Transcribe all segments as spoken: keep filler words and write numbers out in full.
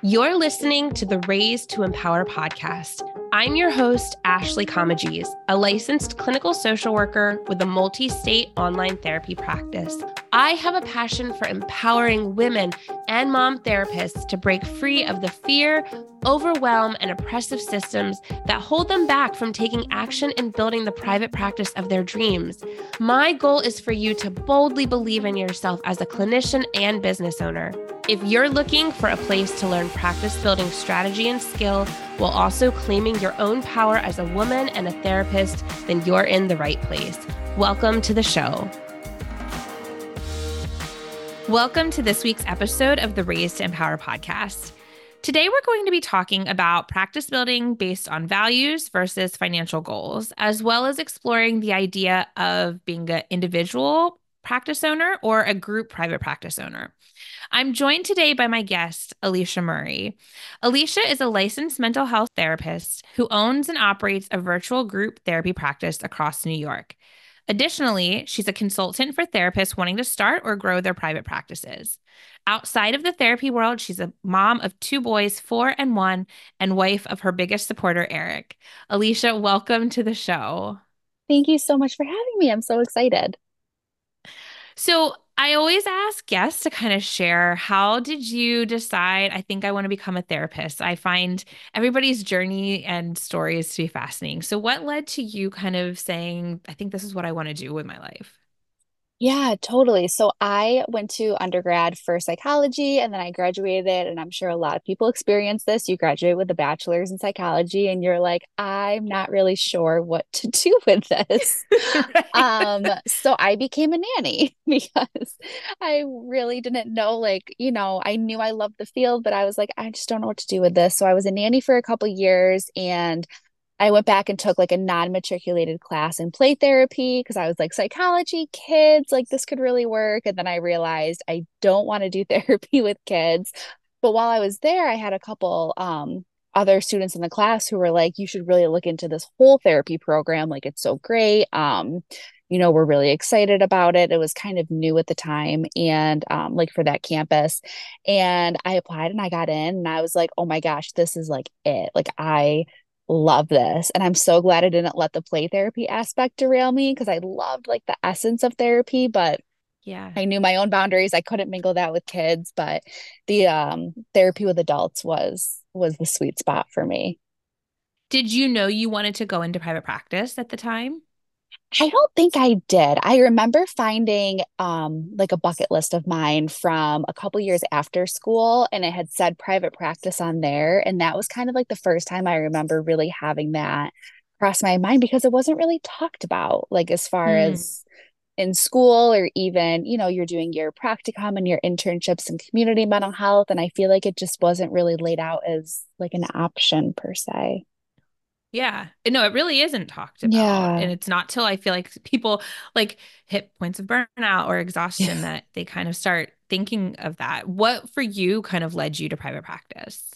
You're listening to the Raised to Empower podcast. I'm your host, Ashley Comagese, a licensed clinical social worker with a multi-state online therapy practice. I have a passion for empowering women and mom therapists to break free of the fear, overwhelm, and oppressive systems that hold them back from taking action and building the private practice of their dreams. My goal is for you to boldly believe in yourself as a clinician and business owner. If you're looking for a place to learn practice building strategy and skill while also claiming your own power as a woman and a therapist, then you're in the right place. Welcome to the show. Welcome to this week's episode of the Raised to Empower podcast. Today, we're going to be talking about practice building based on values versus financial goals, as well as exploring the idea of being an individual practice owner or a group private practice owner. I'm joined today by my guest, Alicia Murray. Alicia is a licensed mental health therapist who owns and operates a virtual group therapy practice across New York. Additionally, she's a consultant for therapists wanting to start or grow their private practices. Outside of the therapy world, she's a mom of two boys, four and one, and wife of her biggest supporter, Eric. Alicia, welcome to the show. Thank you so much for having me. I'm so excited. So I always ask guests to kind of share, how did you decide, I think I want to become a therapist? I find everybody's journey and stories to be fascinating. So what led to you kind of saying, I think this is what I want to do with my life? Yeah, totally. So I went to undergrad for psychology and then I graduated, and I'm sure a lot of people experience this. You graduate with a bachelor's in psychology and you're like, I'm not really sure what to do with this. Right. Um, so I became a nanny because I really didn't know, like, you know, I knew I loved the field, but I was like, I just don't know what to do with this. So I was a nanny for a couple years, and I went back and took like a non-matriculated class in play therapy because I was like, psychology, kids, like this could really work. And then I realized I don't want to do therapy with kids. But while I was there, I had a couple um, other students in the class who were like, you should really look into this whole therapy program. Like, it's so great. Um, you know, we're really excited about it. It was kind of new at the time, and um, like for that campus. And I applied and I got in, and I was like, oh my gosh, this is like it. Like, I love this. And I'm so glad I didn't let the play therapy aspect derail me, because I loved like the essence of therapy, but Yeah. I knew my own boundaries. I couldn't mingle that with kids, but the um therapy with adults was was the sweet spot for me. Did you know you wanted to go into private practice at the time? I don't think I did. I remember finding um like a bucket list of mine from a couple years after school, and it had said private practice on there, and that was kind of like the first time I remember really having that cross my mind, because it wasn't really talked about, like as far Mm. as in school, or even, you know, you're doing your practicum and your internships in community mental health, and I feel like it just wasn't really laid out as like an option per se. Yeah. No, it really isn't talked about. Yeah. And it's not till I feel like people like hit points of burnout or exhaustion that they kind of start thinking of that. What for you kind of led you to private practice?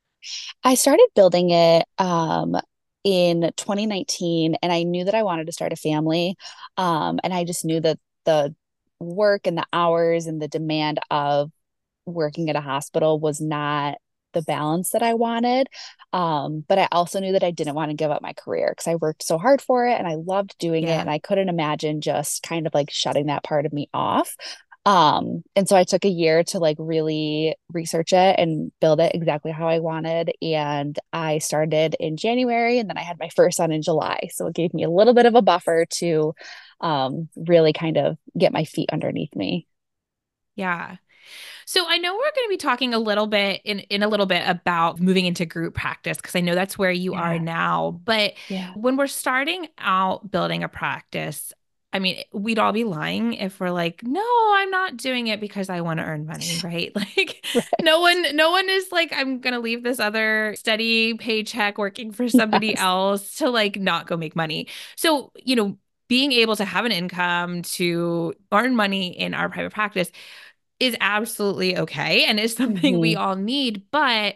I started building it um, in twenty nineteen, and I knew that I wanted to start a family. Um, and I just knew that the work and the hours and the demand of working at a hospital was not the balance that I wanted. Um, but I also knew that I didn't want to give up my career, because I worked so hard for it and I loved doing it. Yeah. And I couldn't imagine just kind of like shutting that part of me off. Um, and so I took a year to like really research it and build it exactly how I wanted. And I started in January, and then I had my first son in July. So it gave me a little bit of a buffer to um, really kind of get my feet underneath me. Yeah. So I know we're going to be talking a little bit in in a little bit about moving into group practice, because I know that's where you are Yeah. now. But Yeah. when we're starting out building a practice, I mean, we'd all be lying if we're like, no, I'm not doing it because I want to earn money, right? Like no Right. one no one is like, I'm going to leave this other steady paycheck working for somebody Yes. else to like not go make money. So, you know, being able to have an income to earn money in our private practice is absolutely okay and is something we Hmm. all need. But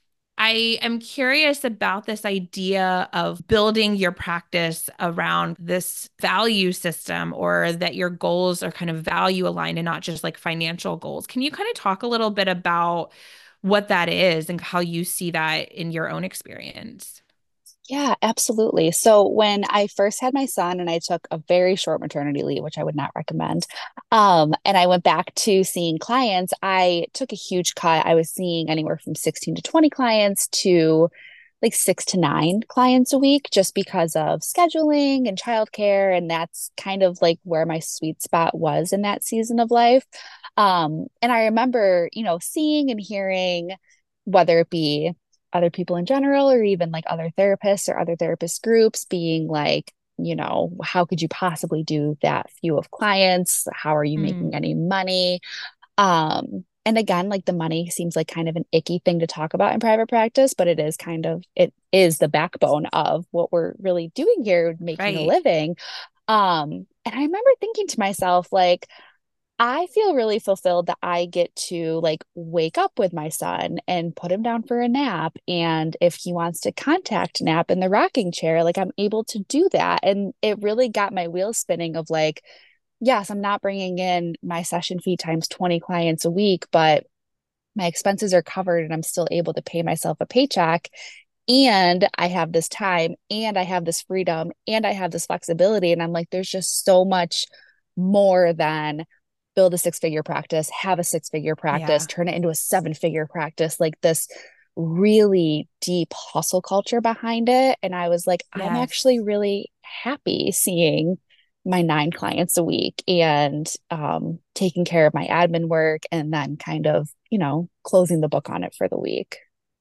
I am curious about this idea of building your practice around this value system, or that your goals are kind of value aligned and not just like financial goals. Can you kind of talk a little bit about what that is and how you see that in your own experience. Yeah, absolutely. So when I first had my son and I took a very short maternity leave, which I would not recommend, um, and I went back to seeing clients, I took a huge cut. I was seeing anywhere from sixteen to twenty clients to like six to nine clients a week just because of scheduling and childcare. And that's kind of like where my sweet spot was in that season of life. Um, and I remember, you know, seeing and hearing, whether it be other people in general or even like other therapists or other therapist groups being like, you know, how could you possibly do that few of clients? How are you making Mm, any money? Um, and again, like the money seems like kind of an icky thing to talk about in private practice, but it is kind of, it is the backbone of what we're really doing here, making a right. living. Um, and I remember thinking to myself, like, I feel really fulfilled that I get to like wake up with my son and put him down for a nap. And if he wants to contact nap in the rocking chair, like I'm able to do that. And it really got my wheels spinning of like, yes, I'm not bringing in my session fee times twenty clients a week, but my expenses are covered and I'm still able to pay myself a paycheck. And I have this time and I have this freedom and I have this flexibility. And I'm like, there's just so much more than build a six figure practice, have a six figure practice, Yeah. turn it into a seven figure practice, like this really deep hustle culture behind it. And I was like, I'm actually Yes. really happy seeing my nine clients a week and um, taking care of my admin work and then kind of, you know, closing the book on it for the week.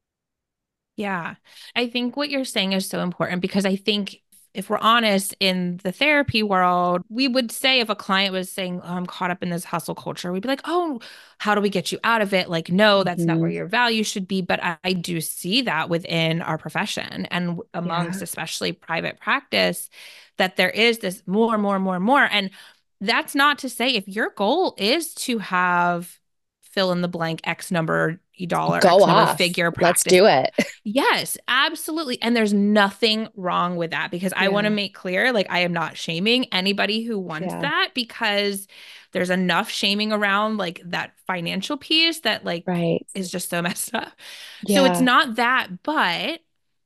Yeah. I think what you're saying is so important because I think if we're honest in the therapy world, we would say if a client was saying, oh, I'm caught up in this hustle culture, we'd be like, oh, how do we get you out of it? Like, no, that's not where Mm-hmm. your value should be. But I, I do see that within our profession and amongst Yeah. especially private practice, that there is this more, more, more, more. And that's not to say if your goal is to have fill in the blank X number dollar, Go X number off. figure Let's practice. do it. Yes, absolutely. And there's nothing wrong with that because I want to Yeah. make clear like I am not shaming anybody who wants Yeah. that because there's enough shaming around like that financial piece that like Right. is just so messed up. So it's Yeah. not that, but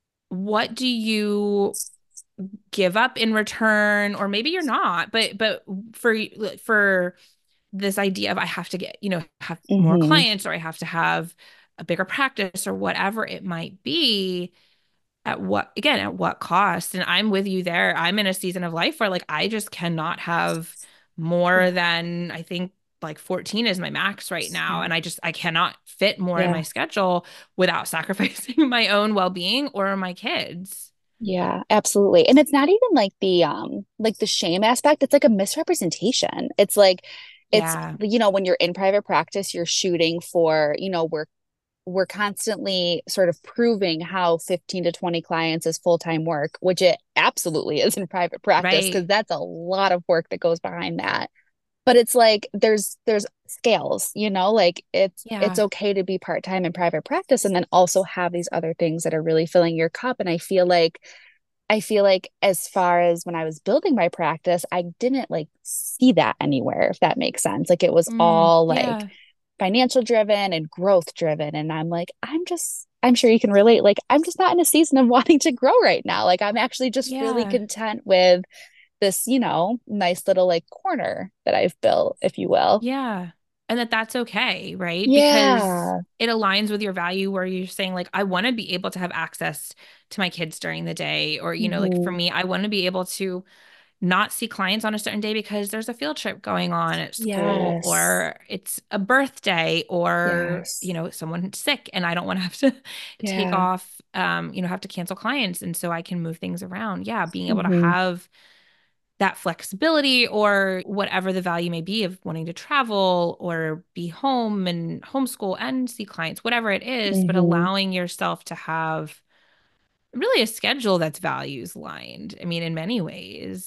what do you give up in return? Or maybe you're not, but but for for this idea of I have to get, you know, have more Mm-hmm. clients or I have to have a bigger practice or whatever it might be at what again at what cost. And I'm with you there. I'm in a season of life where like I just cannot have more Yeah. than I think like fourteen is my max right now Yeah. and I just I cannot fit more in my Yeah. schedule without sacrificing my own well-being or my kids. Yeah, absolutely. And it's not even like the um like the shame aspect. It's like a misrepresentation. It's like it's Yeah, you know when you're in private practice, you're shooting for, you know, we're we're constantly sort of proving how fifteen to twenty clients is full-time work, which it absolutely is in private practice because right. that's a lot of work that goes behind that. But it's like there's there's scales, you know, like it's it's Yeah. okay to be part-time in private practice and then also have these other things that are really filling your cup. And I feel like I feel like as far as when I was building my practice, I didn't like see that anywhere, if that makes sense. Like it was Mm, all like yeah. financial driven and growth driven. And I'm like, I'm just, I'm sure you can relate. Like, I'm just not in a season of wanting to grow right now. Like, I'm actually just really Yeah. content with this, you know, nice little like corner that I've built, if you will. Yeah. And that that's okay, right? Because Yeah. it aligns with your value where you're saying like I want to be able to have access to my kids during the day or you know like for Hmm. me I want to be able to not see clients on a certain day because there's a field trip going on at school Yes. or it's a birthday or you Yes. know someone's sick and I don't want to have to take Yeah. off um you know have to cancel clients and so I can move things around. Yeah, being able to Hmm. have that flexibility or whatever the value may be of wanting to travel or be home and homeschool and see clients, whatever it is, but Hmm. allowing yourself to have really a schedule that's values lined. I mean, in many ways.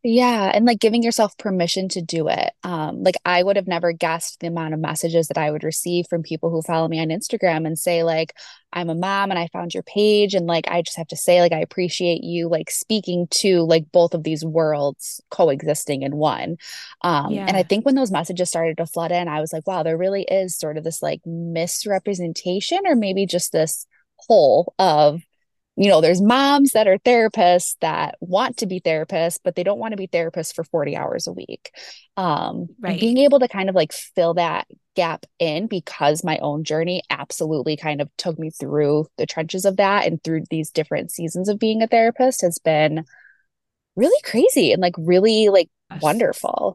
Yeah, and like giving yourself permission to do it. Um, like I would have never guessed the amount of messages that I would receive from people who follow me on Instagram and say like, I'm a mom and I found your page and like I just have to say like I appreciate you like speaking to like both of these worlds coexisting in one. Um, and I Yeah. think when those messages started to flood in, I was like, wow, there really is sort of this like misrepresentation or maybe just this whole of you know, there's moms that are therapists that want to be therapists, but they don't want to be therapists for forty hours a week. Um, and Right. being able to kind of like fill that gap in because my own journey absolutely kind of took me through the trenches of that and through these different seasons of being a therapist has been really crazy and like really like Yes. wonderful.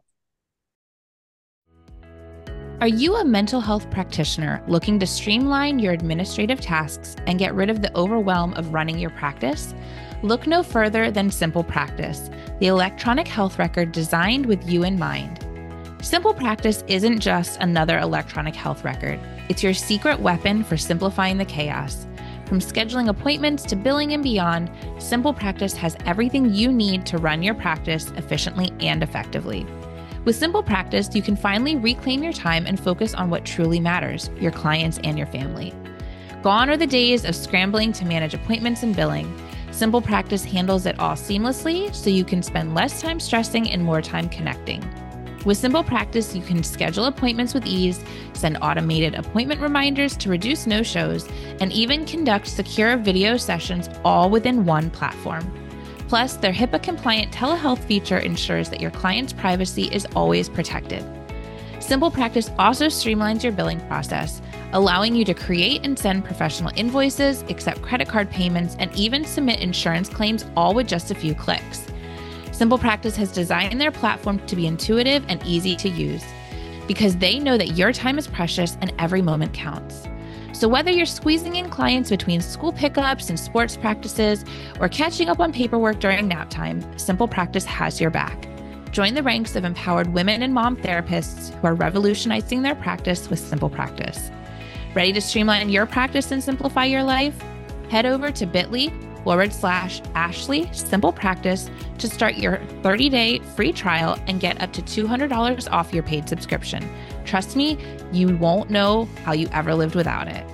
Are you a mental health practitioner looking to streamline your administrative tasks and get rid of the overwhelm of running your practice? Look no further than Simple Practice, the electronic health record designed with you in mind. Simple Practice isn't just another electronic health record. It's your secret weapon for simplifying the chaos. From scheduling appointments to billing and beyond, Simple Practice has everything you need to run your practice efficiently and effectively. With Simple Practice, you can finally reclaim your time and focus on what truly matters, your clients and your family. Gone are the days of scrambling to manage appointments and billing. Simple Practice handles it all seamlessly so you can spend less time stressing and more time connecting. With Simple Practice, you can schedule appointments with ease, send automated appointment reminders to reduce no-shows, and even conduct secure video sessions all within one platform. Plus, their HIPAA-compliant telehealth feature ensures that your client's privacy is always protected. Simple Practice also streamlines your billing process, allowing you to create and send professional invoices, accept credit card payments, and even submit insurance claims all with just a few clicks. Simple Practice has designed their platform to be intuitive and easy to use because they know that your time is precious and every moment counts. So whether you're squeezing in clients between school pickups and sports practices or catching up on paperwork during nap time, Simple Practice has your back. Join the ranks of empowered women and mom therapists who are revolutionizing their practice with Simple Practice. Ready to streamline your practice and simplify your life? Head over to bit.ly forward slash Ashley Simple Practice to start your thirty-day free trial and get up to two hundred dollars off your paid subscription. Trust me, you won't know how you ever lived without it.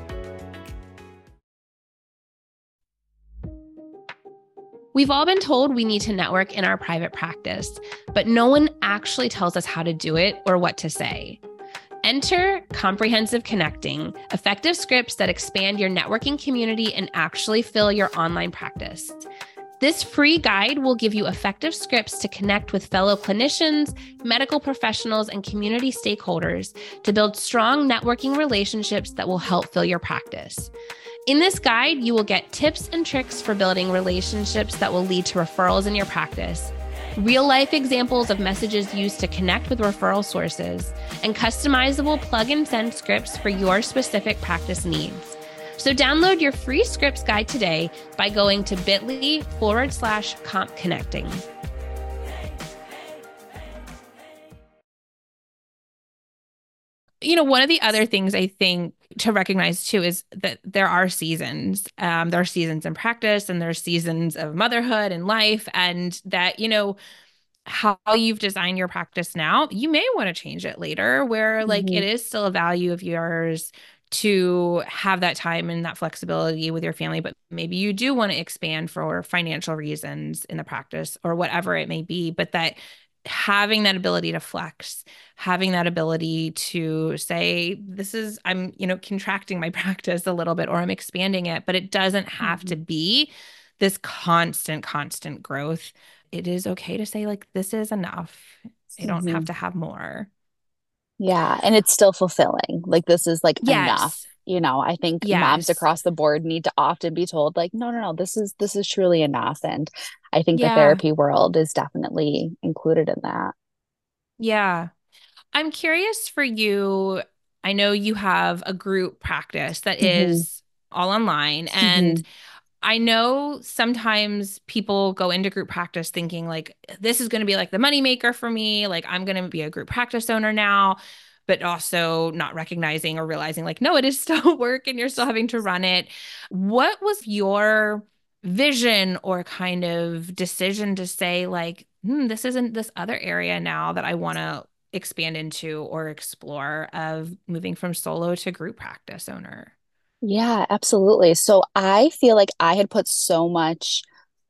We've all been told we need to network in our private practice, but no one actually tells us how to do it or what to say. Enter Comprehensive Connecting, effective scripts that expand your networking community and actually fill your online practice. This free guide will give you effective scripts to connect with fellow clinicians, medical professionals, and community stakeholders to build strong networking relationships that will help fill your practice. In this guide, you will get tips and tricks for building relationships that will lead to referrals in your practice, real-life examples of messages used to connect with referral sources, and customizable plug-and-send scripts for your specific practice needs. So download your free scripts guide today by going to bit.ly forward slash comp connecting. You know, one of the other things I think to recognize too is that there are seasons. Um, there are seasons in practice and there's seasons of motherhood and life, and that, you know, how you've designed your practice now, you may want to change it later where like it Mhm. is still a value of yours to have that time and that flexibility with your family, but maybe you do want to expand for financial reasons in the practice or whatever it may be, but that having that ability to flex, having that ability to say, this is, I'm, you know, contracting my practice a little bit or I'm expanding it, but it doesn't have to Mhm. be this constant, constant growth. It is okay to say, like, this is enough. I don't have Mhm. to have more. Yeah, and it's still fulfilling. Like this is like enough. Yes. You know, I think moms Yes. across the board need to often be told like, no, no, no, this is this is truly enough. And I think the Yeah. therapy world is definitely included in that. Yeah. I'm curious for you. I know you have a group practice that Hmm. is all online. And Hmm. I know sometimes people go into group practice thinking like, this is going to be like the moneymaker for me. Like, I'm going to be a group practice owner now, but also not recognizing or realizing like, no, it is still work and you're still having to run it. What was your vision or kind of decision to say like, hmm, this isn't this other area now that I want to expand into or explore of moving from solo to group practice owner? Yeah, absolutely. So I feel like I had put so much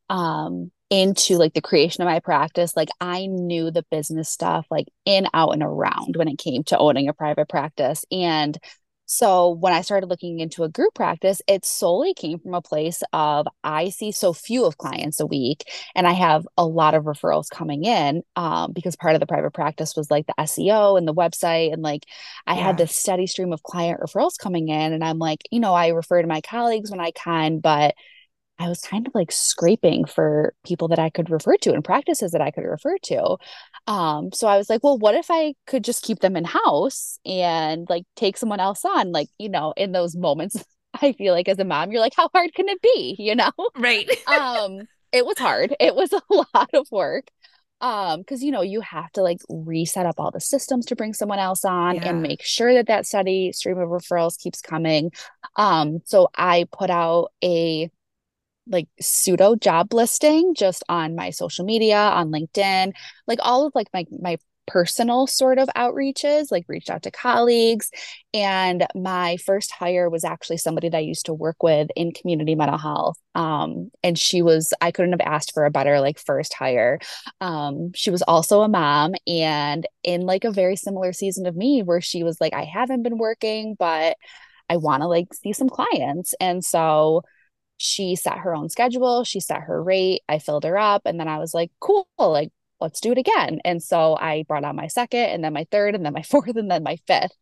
um into like the creation of my practice. Like I knew the business stuff like in, out, and around when it came to owning a private practice. And so when I started looking into a group practice, it solely came from a place of I see so few of clients a week and I have a lot of referrals coming in um, because part of the private practice was like the S E O and the website. And like I had Yeah. this steady stream of client referrals coming in. And I'm like, you know, I refer to my colleagues when I can, but I was kind of like scraping for people that I could refer to and practices that I could refer to. Um, so I was like, well, what if I could just keep them in house and like take someone else on? Like, you know, in those moments, I feel like as a mom, you're like, how hard can it be? You know? Right. Um, it was hard. It was a lot of work. Um, because you know, you have to like reset up all the systems to bring someone else on and Yeah. make sure that that steady stream of referrals keeps coming. Um, so I put out a like pseudo job listing just on my social media, on LinkedIn, like all of like my my personal sort of outreaches, like reached out to colleagues. And my first hire was actually somebody that I used to work with in community mental health. Um, and she was, I couldn't have asked for a better like first hire. Um, she was also a mom and in like a very similar season of me where she was like, I haven't been working, but I want to like see some clients. And so she set her own schedule, she set her rate, I filled her up, and then I was like, cool, like let's do it again. And so I brought on my second and then my third and then my fourth and then my fifth.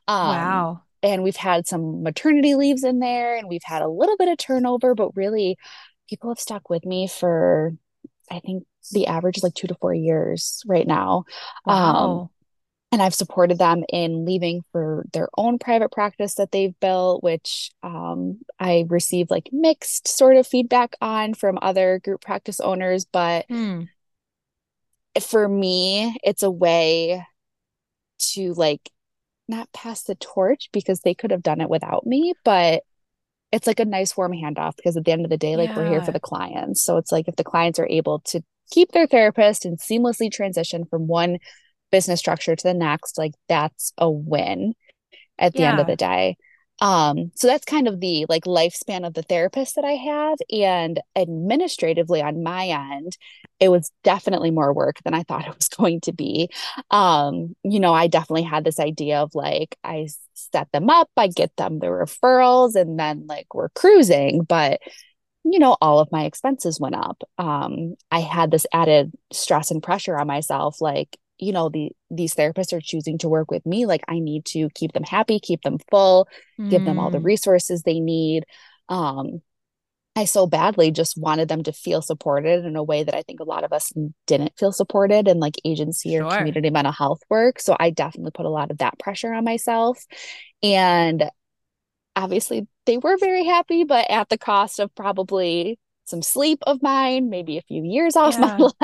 Um Wow. and we've had some maternity leaves in there and we've had a little bit of turnover, but really people have stuck with me for I think the average is like two to four years right now. Um Wow. and I've supported them in leaving for their own private practice that they've built, which um, I received like mixed sort of feedback on from other group practice owners. But Hmm. for me, it's a way to like not pass the torch because they could have done it without me, but it's like a nice warm handoff because at the end of the day, like we're here for Yeah. the clients. So it's like if the clients are able to keep their therapist and seamlessly transition from one business structure to the next, like that's a win at the end of Yeah. the day. Um, so that's kind of the like lifespan of the therapist that I have. And administratively on my end, it was definitely more work than I thought it was going to be. Um, you know, I definitely had this idea of like, I set them up, I get them the referrals, and then like we're cruising. But you know, all of my expenses went up. Um, I had this added stress and pressure on myself, like, you know, the these therapists are choosing to work with me. Like I need to keep them happy, keep them full, give them all the Hmm. resources they need. Um, I so badly just wanted them to feel supported in a way that I think a lot of us didn't feel supported in like agency or Sure. community mental health work. So I definitely put a lot of that pressure on myself. And obviously they were very happy, but at the cost of probably some sleep of mine, maybe a few years off my Yeah.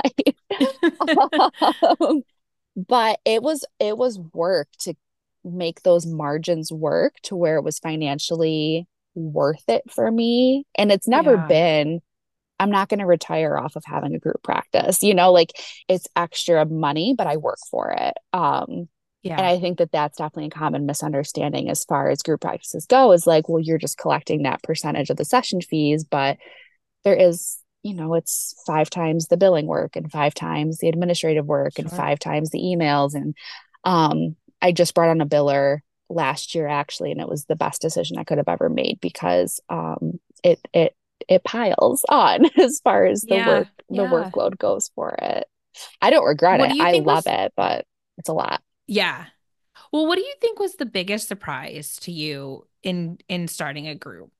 life. um, but it was it was work to make those margins work to where it was financially worth it for me. And it's never Yeah. been, I'm not going to retire off of having a group practice, you know, like it's extra money, but I work for it. Um, and Yeah. I think that that's definitely a common misunderstanding as far as group practices go is like, well, you're just collecting that percentage of the session fees, but there is, you know, it's five times the billing work and five times the administrative work and Sure. five times the emails. And um, I just brought on a biller last year actually, and it was the best decision I could have ever made because um, it it it piles on as far as the Yeah. work the Yeah. workload goes for it. I don't regret What it. do you I think love was, it, but it's a lot. yeah. Well, what do you think was the biggest surprise to you in in starting a group?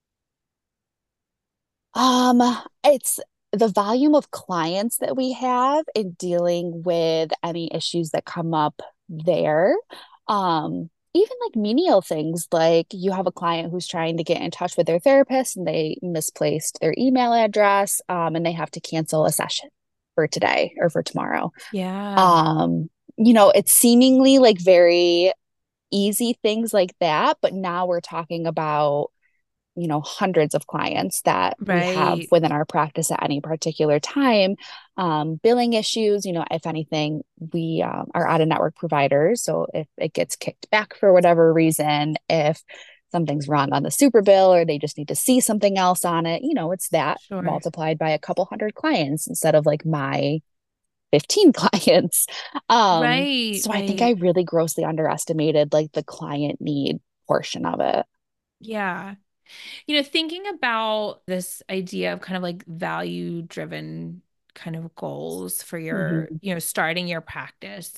Um, it's the volume of clients that we have in dealing with any issues that come up there. Um, even like menial things like you have a client who's trying to get in touch with their therapist and they misplaced their email address, um, and they have to cancel a session for today or for tomorrow. Yeah. Um, you know, it's seemingly like very easy things like that, but now we're talking about you know, hundreds of clients that we have Right. within our practice at any particular time. Um, billing issues, you know, if anything, we um, are out of network providers. So if it gets kicked back for whatever reason, if something's wrong on the super bill or they just need to see something else on it, you know, it's that Sure. multiplied by a couple hundred clients instead of like my fifteen clients. Um, Right, so I think I right. really grossly underestimated like the client need portion of it. Yeah. You know, thinking about this idea of kind of like value driven kind of goals for your, Mhm. you know, starting your practice,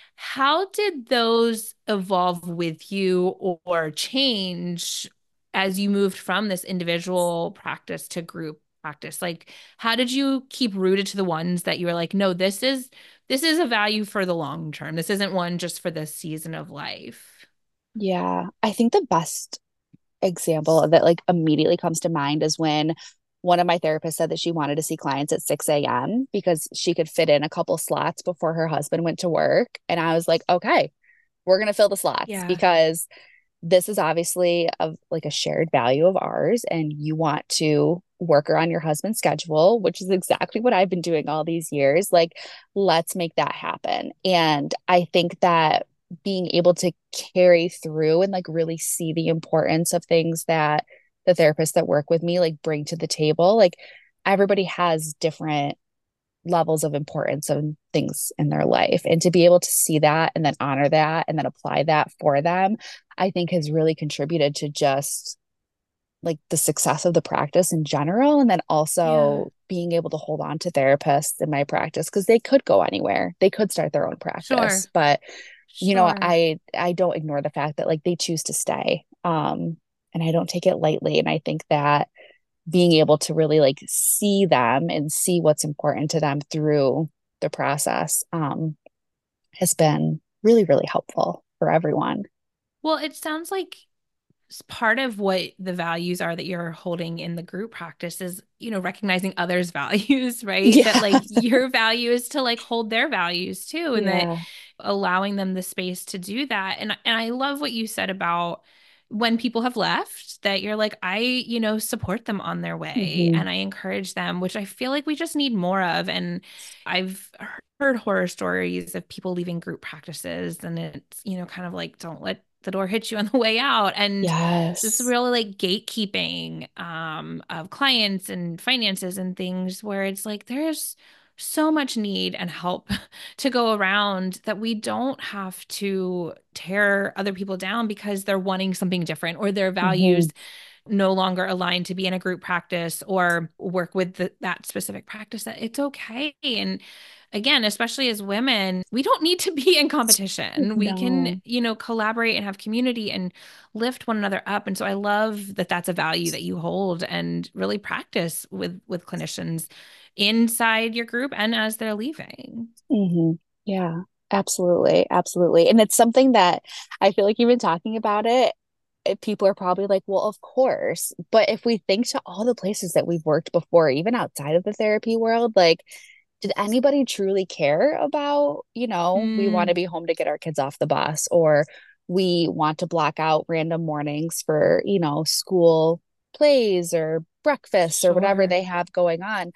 how did those evolve with you or change as you moved from this individual practice to group practice? Like, how did you keep rooted to the ones that you were like, no, this is this is a value for the long term. This isn't one just for this season of life. Yeah, I think the best example that like immediately comes to mind is when one of my therapists said that she wanted to see clients at six a m because she could fit in a couple slots before her husband went to work. And I was like, okay, we're going to fill the slots Yeah, because this is obviously of like a shared value of ours and you want to work around your husband's schedule, which is exactly what I've been doing all these years. Like, let's make that happen. And I think that being able to carry through and like really see the importance of things that the therapists that work with me like bring to the table, like everybody has different levels of importance of things in their life. And to be able to see that and then honor that and then apply that for them, I think has really contributed to just like the success of the practice in general. And then yeah, also being able to hold on to therapists in my practice because they could go anywhere. They could start their own practice. sure, But, you know, sure. I I don't ignore the fact that like they choose to stay. Um, and I don't take it lightly. And I think that being able to really like see them and see what's important to them through the process um, has been really, really helpful for everyone. Well, it sounds like s- part of what the values are that you're holding in the group practice is, you know, recognizing others' values, right? That Yeah. like your value is to like hold their values too, and that Yeah. allowing them the space to do that. And and I love what you said about when people have left, that you're like, I, you know, support them on their way Hmm. and I encourage them, which I feel like we just need more of. And I've heard horror stories of people leaving group practices, and it's, you know, kind of like, don't let the door hit you on the way out. And this Yes. really like gatekeeping um, of clients and finances and things where it's like there's so much need and help to go around that we don't have to tear other people down because they're wanting something different or their Hmm. values no longer aligned to be in a group practice or work with the, that specific practice. That it's okay. And again, especially as women, we don't need to be in competition. We can, No. you know, collaborate and have community and lift one another up. And so I love that that's a value that you hold and really practice with with clinicians inside your group and as they're leaving. Hmm. Yeah. Absolutely. Absolutely. And it's something that I feel like even talking about it, eh, people are probably like, well, of course. But if we think to all the places that we've worked before, even outside of the therapy world, like, did anybody truly care about, you know, we want to Mm, be home to get our kids off the bus or we want to block out random mornings for, you know, school plays or breakfasts or whatever sure. they have going on.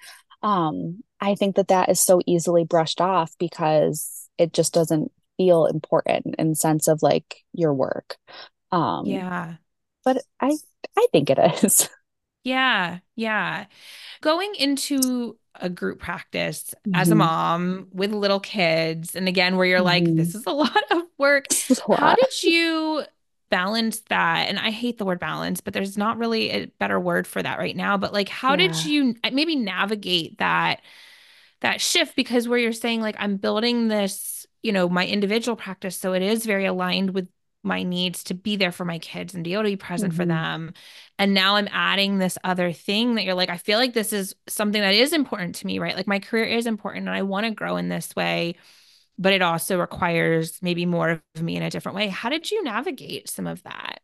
Um, I think that that is so easily brushed off because it just doesn't feel important in sense of like your work. Um, Yeah. but I I think it is. Yeah. Yeah. Going into a group practice as a Hmm. mom with little kids, and again, where you're like, Hmm. this is a lot of work. This is a How lot. did you balance that? And I hate the word balance, but there's not really a better word for that right now. But like, how did Yeah. you maybe navigate that that shift? Because where you're saying, like, I'm building this, you know, my individual practice, so it is very aligned with my needs to be there for my kids and be able to be present for Hmm. them. And now I'm adding this other thing that you're like, I feel like this is something that is important to me, right? Like my career is important and I want to grow in this way, but it also requires maybe more of me in a different way. How did you navigate some of that?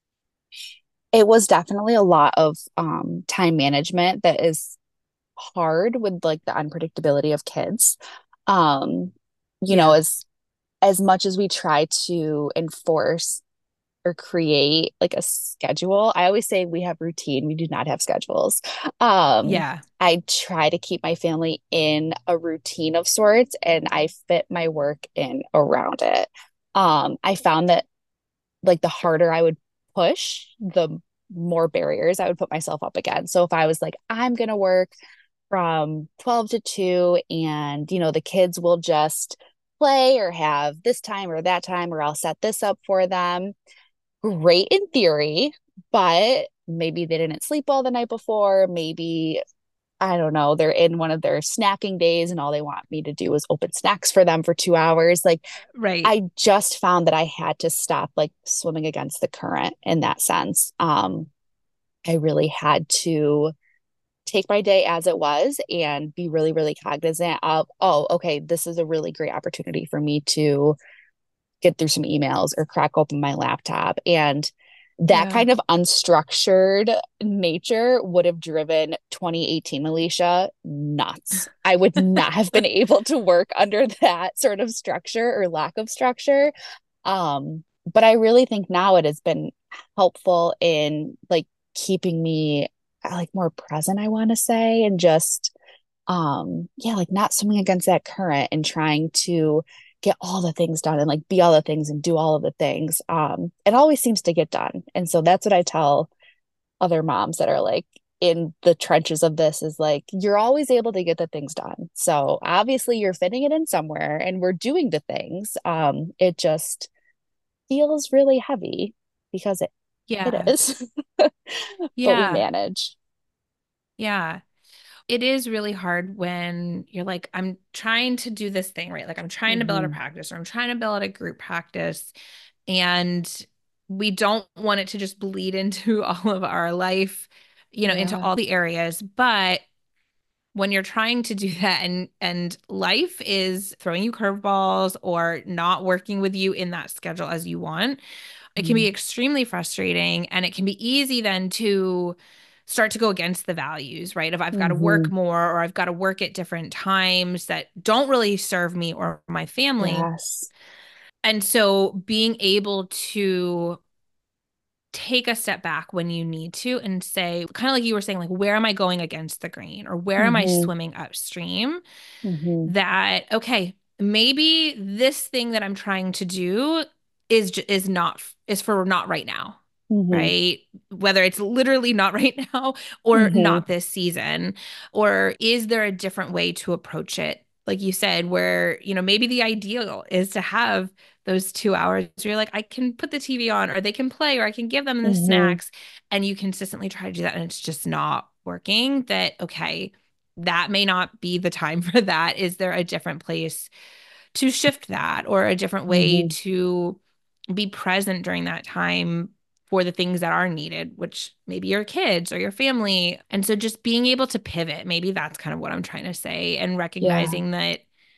It was definitely a lot of um, time management that is hard with like the unpredictability of kids. Um, you know, Yeah. as as much as we try to enforce or create like a schedule. I always say we have routine. We do not have schedules. Um, Yeah. I try to keep my family in a routine of sorts and I fit my work in around it. Um, I found that like the harder I would push, the more barriers I would put myself up against. So if I was like, I'm going to work from twelve to two and, you know, the kids will just play or have this time or that time, or I'll set this up for them. Great in theory, but maybe they didn't sleep well the night before. Maybe I don't know, they're in one of their snacking days and all they want me to do is open snacks for them for two hours. Like Right. I just found that I had to stop like swimming against the current in that sense. Um, I really had to take my day as it was and be really, really cognizant of, oh, okay, this is a really great opportunity for me to get through some emails or crack open my laptop. And that Yeah. kind of unstructured nature would have driven twenty eighteen Alicia nuts. I would not have been able to work under that sort of structure or lack of structure. Um, but I really think now it has been helpful in like keeping me like more present, I want to say, and just um yeah, like not swimming against that current and trying to get all the things done and like be all the things and do all of the things. Um, it always seems to get done. And so that's what I tell other moms that are like in the trenches of this is like, you're always able to get the things done. So obviously you're fitting it in somewhere and we're doing the things. Um, it just feels really heavy because it it Yeah. is. But we Yeah. manage. Yeah. It is really hard when you're like, I'm trying to do this thing, right? Like I'm trying to build a Mm-hmm. practice or I'm trying to build a group practice. And we don't want it to just bleed into all of our life, you know, into Yeah. all the areas. But when you're trying to do that and and life is throwing you curveballs or not working with you in that schedule as you want, it can Mm-hmm. be extremely frustrating and it can be easy then to start to go against the values, right? Of I've got to Mm-hmm. work more or I've got to work at different times that don't really serve me or my family. Yes. And so being able to take a step back when you need to and say, kind of like you were saying, like, where am I going against the grain or where am I Mm-hmm. swimming upstream? Mm-hmm. That, okay, maybe this thing that I'm trying to do is ju- is not is for not right now, Mm-hmm. right? Whether it's literally not right now or Mm-hmm. not this season, or is there a different way to approach it? Like you said, where, you know, maybe the ideal is to have those two hours where you're like, I can put the T V on or they can play or I can give them the Mm-hmm. snacks and you consistently try to do that and it's just not working. That, okay, that may not be the time for that. Is there a different place to shift that or a different way Mm-hmm. to be present during that time for the things that are needed, which maybe your kids or your family. And so just being able to pivot, maybe that's kind of what I'm trying to say, and Yeah. recognizing that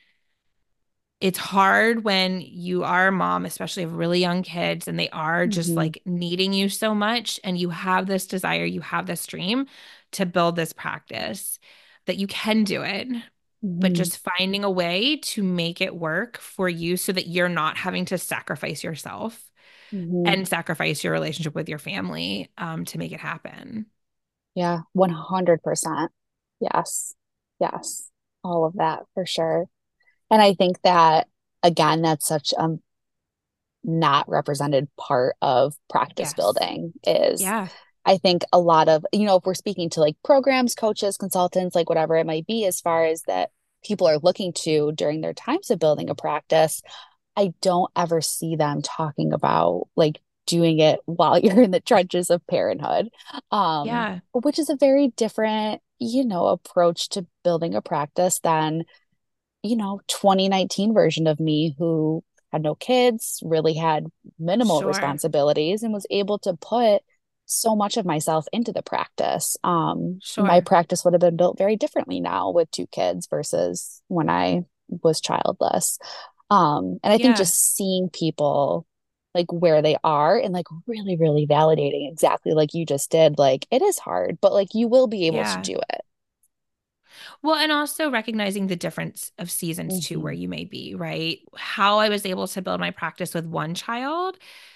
it's hard when you are a mom, especially of really young kids, and they are just Mm-hmm. like needing you so much. And you have this desire, you have this dream to build this practice that you can do it, but Mm-hmm. just finding a way to make it work for you so that you're not having to sacrifice yourself Mm-hmm. and sacrifice your relationship with your family um, to make it happen. Yeah, one hundred percent. Yes. Yes. All of that for sure. And I think that again, that's such a not represented part of practice Yes. building is Yeah. I think a lot of, you know, if we're speaking to like programs, coaches, consultants, like whatever it might be, as far as that people are looking to during their times of building a practice, I don't ever see them talking about like doing it while you're in the trenches of parenthood, um, Yeah. which is a very different, you know, approach to building a practice than, you know, twenty nineteen version of me who had no kids, really had minimal Sure. responsibilities, and was able to put so much of myself into the practice. Um, my Sure. practice would have been built very differently now with two kids versus when I was childless. Um, and I think Yeah. just seeing people like where they are and like really, really validating exactly like you just did, like it is hard, but like you will be able to Yeah. do it. Well, and also recognizing the difference of seasons too, where Mm-hmm. you may be, right? How I was able to build my practice with one child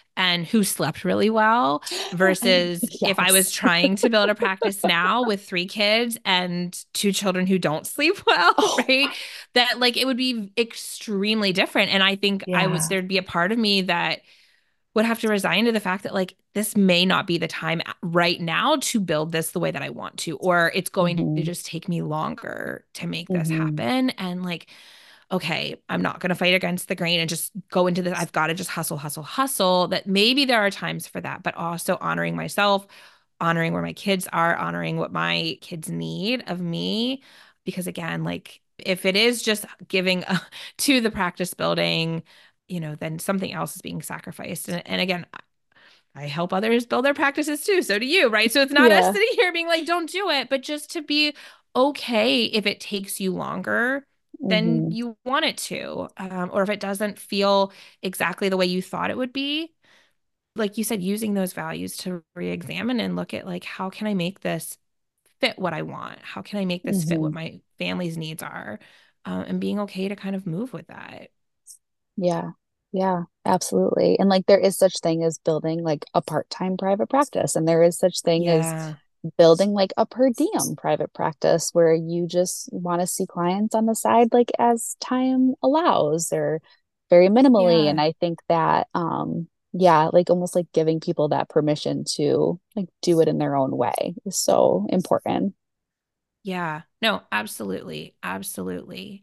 and who slept really well versus if I was Yes. trying to build a practice now with three kids and two children who don't sleep well, Oh, right? That like it would be extremely different. And I think I would, yeah. there'd be a part of me that would have to resign to the fact that like this may not be the time right now to build this the way that I want to, or it's going to Hmm. just take me longer to make this Hmm. happen. And like, okay, I'm not going to fight against the grain and just go into this. I've got to just hustle, hustle, hustle. That maybe there are times for that, but also honoring myself, honoring where my kids are, honoring what my kids need of me. Because again, like if it is just giving uh, to the practice building, you know, then something else is being sacrificed. And, and again, I help others build their practices too. So do you, right? So it's not us Yeah. sitting here being like, don't do it, but just to be okay if it takes you longer than Hmm. you want it to, um, or if it doesn't feel exactly the way you thought it would be. Like you said, using those values to re-examine and look at like, how can I make this fit what I want? How can I make this fit Hmm. what my family's needs are? Uh, and being okay to kind of move with that. Yeah. Yeah, absolutely. And like there is such thing as building like a part-time private practice, and there is such thing as Yeah. building like a per diem private practice where you just want to see clients on the side like as time allows or very minimally. And Yeah. I think that um yeah, like almost like giving people that permission to like do it in their own way is so important. Yeah. No, absolutely. Absolutely.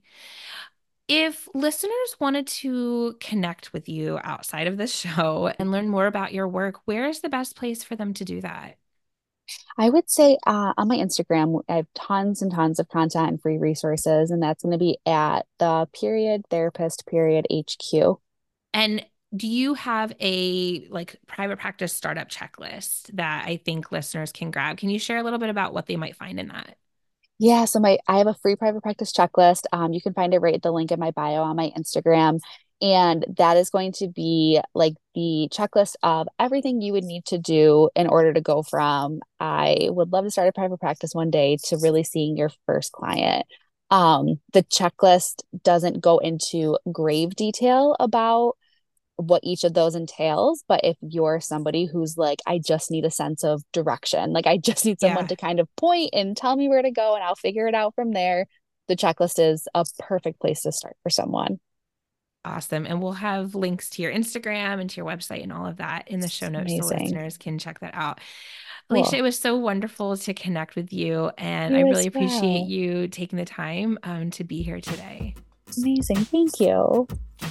If listeners wanted to connect with you outside of this show and learn more about your work, where is the best place for them to do that? I would say uh, on my Instagram, I have tons and tons of content and free resources, and that's going to be at the period therapist period H Q. And do you have a like private practice startup checklist that I think listeners can grab? Can you share a little bit about what they might find in that? Yeah, so my I have a free private practice checklist. Um, you can find it right at the link in my bio on my Instagram. And that is going to be like the checklist of everything you would need to do in order to go from I would love to start a private practice one day to really seeing your first client. Um, the checklist doesn't go into grave detail about what each of those entails. But if you're somebody who's like, I just need a sense of direction, like I just need someone Yeah. to kind of point and tell me where to go and I'll figure it out from there, the checklist is a perfect place to start for someone. Awesome. And we'll have links to your Instagram and to your website and all of that in the show notes so Amazing. listeners can check that out. Alicia, Cool. it was so wonderful to connect with you, and I You really as appreciate well. you taking the time um, to be here today. Amazing. Thank you.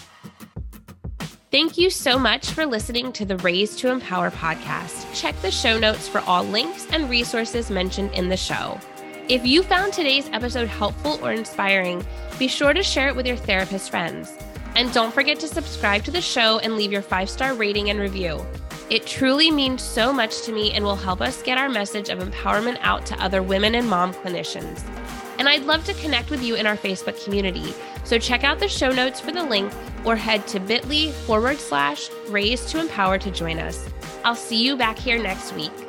Thank you so much for listening to the Raise to Empower podcast. Check the show notes for all links and resources mentioned in the show. If you found today's episode helpful or inspiring, be sure to share it with your therapist friends. And don't forget to subscribe to the show and leave your five-star rating and review. It truly means so much to me and will help us get our message of empowerment out to other women and mom clinicians. And I'd love to connect with you in our Facebook community. So check out the show notes for the link or head to bit.ly forward slash raise to empower to join us. I'll see you back here next week.